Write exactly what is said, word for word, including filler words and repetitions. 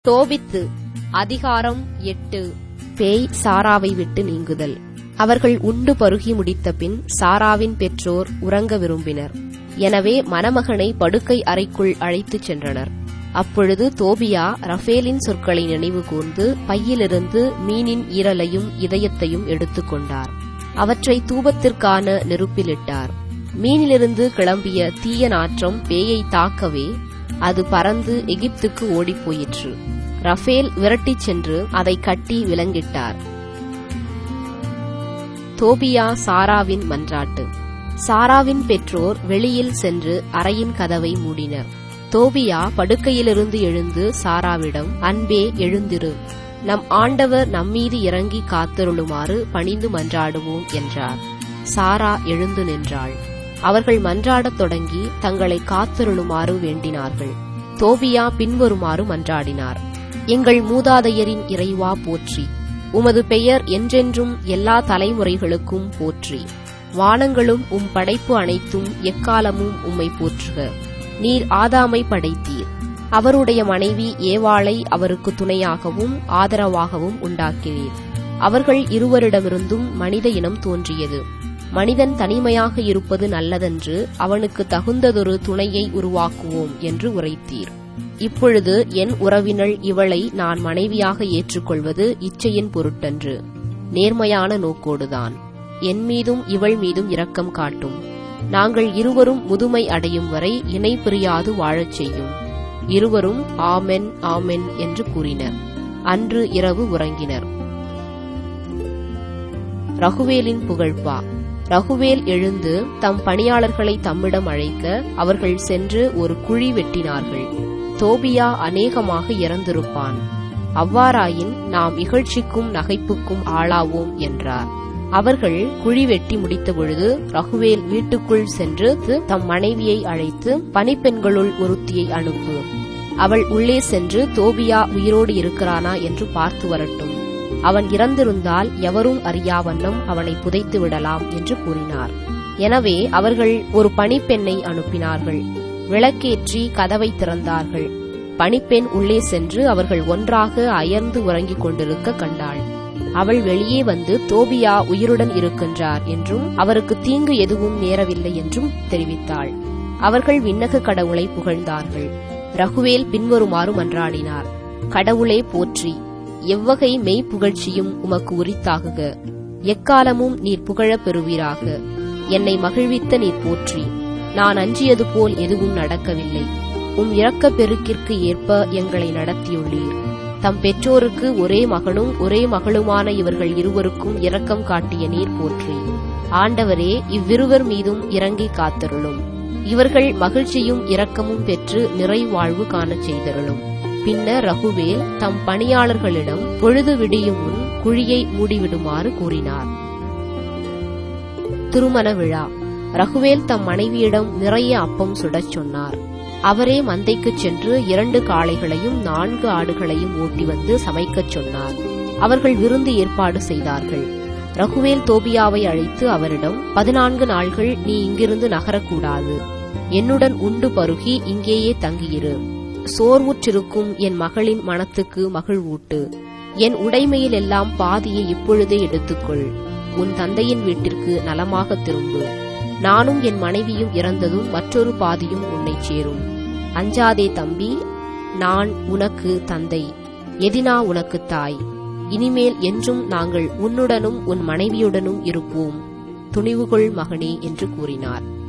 தோபித்து அதிகாரம் எட்டு. பேய் சாராவை விட்டு நீங்குதல். அவர்கள் உண்டு பருகி முடித்த பின் சாராவின் பெற்றோர் உறங்க விரும்பினர். எனவே மணமகனை படுக்கை அறைக்குள் அழைத்துச் சென்றனர். அப்பொழுது தோபியா ரஃபேலின் சொற்களை நினைவு கூர்ந்து பையிலிருந்து மீனின் ஈரலையும் இதயத்தையும் எடுத்துக் கொண்டார். அவற்றை தூபத்திற்கான நெருப்பிலிட்டார். மீனிலிருந்து கிளம்பிய தீய நாற்றம் பேயை தாக்கவே அது பறந்து எகிப்துக்கு ஓடிப்போயிற்று. ரஃபேல் விரட்டிச் சென்று அதை கட்டி விலங்கிட்டார். தோபியா சாராவின் மன்றாட்டு. சாராவின் பெற்றோர் வெளியில் சென்று அறையின் கதவை மூடினர். தோபியா படுக்கையிலிருந்து எழுந்து சாராவிடம், அன்பே எழுந்திரு, நம் ஆண்டவர் நம்மீது இறங்கி காத்தருளுமாறு பணிந்து மன்றாடுவோம் என்றார். சாரா எழுந்து நின்றாள். அவர்கள் மன்றாடத் தொடங்கி தங்களை காத்தருளுமாறு வேண்டினார்கள். தோபியா பின்வருமாறு மன்றாடினார். எங்கள் மூதாதையரின் இறைவா போற்றி. உமது பெயர் என்றென்றும் எல்லா தலைமுறைகளுக்கும் போற்றி. வானங்களும் உம் படைப்பு அனைத்தும் எக்காலமும் உம்மை போற்றுக. நீர் ஆதாமை படைத்தீர். அவருடைய மனைவி ஏவாளை அவருக்கு துணையாகவும் ஆதரவாகவும் உண்டாக்கினீர். அவர்கள் இருவரிடமிருந்தும் மனித இனம் தோன்றியது. மனிதன் தனிமையாக இருப்பது நல்லதென்று அவனுக்கு தகுந்ததொரு துணையை உருவாக்குவோம் என்று உரைத்தீர். இப்பொழுது என் உறவினள் இவளை நான் மனைவியாக ஏற்றுக்கொள்வது இச்சையின் பொருட்டன்று, நேர்மையான நோக்கோடுதான். என் மீதும் இவள் மீதும் இரக்கம் காட்டும். நாங்கள் இருவரும் முதுமை அடையும் வரை இணை பிரியாது வாழச் செய்யும். இருவரும் ஆமென் ஆமென் என்று கூறினர். அன்று இரவு உறங்கினர். ரகுவேலின் புகழ்பா. ரகுவேல் எழுந்து தம் பணியாளர்களை தம்மிடம் அழைக்க அவர்கள் சென்று ஒரு குழி வெட்டினார்கள். தோபியா அநேகமாக இறந்திருப்பான். அவ்வாறாயின் நாம் இகழ்ச்சிக்கும் நகைப்புக்கும் ஆளாவோம் என்றார். அவர்கள் குழி வெட்டி முடித்தபொழுது ரகுவேல் வீட்டுக்குள் சென்று தம் மனைவியை அழைத்து, பணிப்பெண்களுள் ஒருத்தியை அனுப்பு. அவள் உள்ளே சென்று தோபியா உயிரோடு இருக்கிறானா என்று பார்த்து வரட்டும். அவன் இறந்திருந்தால் எவரும் அறியாவண்ணம் அவனை புதைத்து விடலாம் என்று கூறினார். எனவே அவர்கள் ஒரு பணிப்பெண்ணை அனுப்பினார்கள். விளக்கேற்றி கதவை திறந்தார்கள். பணிப்பெண் உள்ளே சென்று அவர்கள் ஒன்றாக அயர்ந்து உறங்கிக் கொண்டிருக்க கண்டாள். அவள் வெளியே வந்து தோபியா உயிருடன் இருக்கின்றார் என்றும் அவருக்கு தீங்கு எதுவும் நேரவில்லை என்றும் தெரிவித்தாள். அவர்கள் விண்ணக கடவுளை புகழ்ந்தார்கள். ரகுவேல் பின்வருமாறு மன்றாடினார். கடவுளே போற்றி. எவ்வகை மெய் புகழ்ச்சியும் உமக்கு உரித்தாகுக. எக்காலமும் நீர் புகழப் பெறுவீராக. என்னை மகிழ்வித்த நீர் போற்றி. நான் அஞ்சியது போல் எதுவும் நடக்கவில்லை. உம் இரக்கப் பெருக்கிற்கு ஏற்ப எங்களை நடத்தியுள்ளீர். தம் பெற்றோருக்கு ஒரே மகனும் ஒரே மகளுமான இவர்கள் இருவருக்கும் இரக்கம் காட்டிய நீர் போற்றி. ஆண்டவரே, இவ்விருவர் மீதும் இறங்கி காத்தருளும். இவர்கள் மகிழ்ச்சியும் இரக்கமும் பெற்று நிறைவாழ்வு காணச் செய்தருளும். பின்னர் ரகுவேல் தம் பணியாளர்களிடம் பொழுது விடியும் முன் குழியை மூடிவிடுமாறு கூறினார். திருமண விழா. ரகுவேல் தம் மனைவியிடம் நிறைய அப்பம் சுடச் சொன்னார். அவரே மந்தைக்குச் சென்று இரண்டு காளைகளையும் நான்கு ஆடுகளையும் ஓட்டி வந்து சமைக்கச் சொன்னார். அவர்கள் விருந்து ஏற்பாடு செய்தார்கள். ரகுவேல் தோபியாவை அழைத்து அவரிடம், பதினான்கு நாள்கள் நீ இங்கிருந்து நகரக்கூடாது. என்னுடன் உண்டு பருகி இங்கேயே தங்கியிரு. சோர்வுற்றிருக்கும் என் மகளின் மனத்துக்கு மகிழ்வூட்டு. என் உடைமையில் எல்லாம் பாதியை இப்பொழுதே எடுத்துக்கொள். உன் தந்தையின் வீட்டிற்கு நலமாக திரும்பு. நானும் என் மனைவியும் இறந்ததும் மற்றொரு பாதியும் உன்னை சேரும். அஞ்சாதே தம்பி, நான் உனக்கு தந்தை, எதினா உனக்கு தாய். இனிமேல் என்றும் நாங்கள் உன்னுடனும் உன் மனைவியுடனும் இருப்போம். துணிவுகொள் மகனே என்று கூறினார்.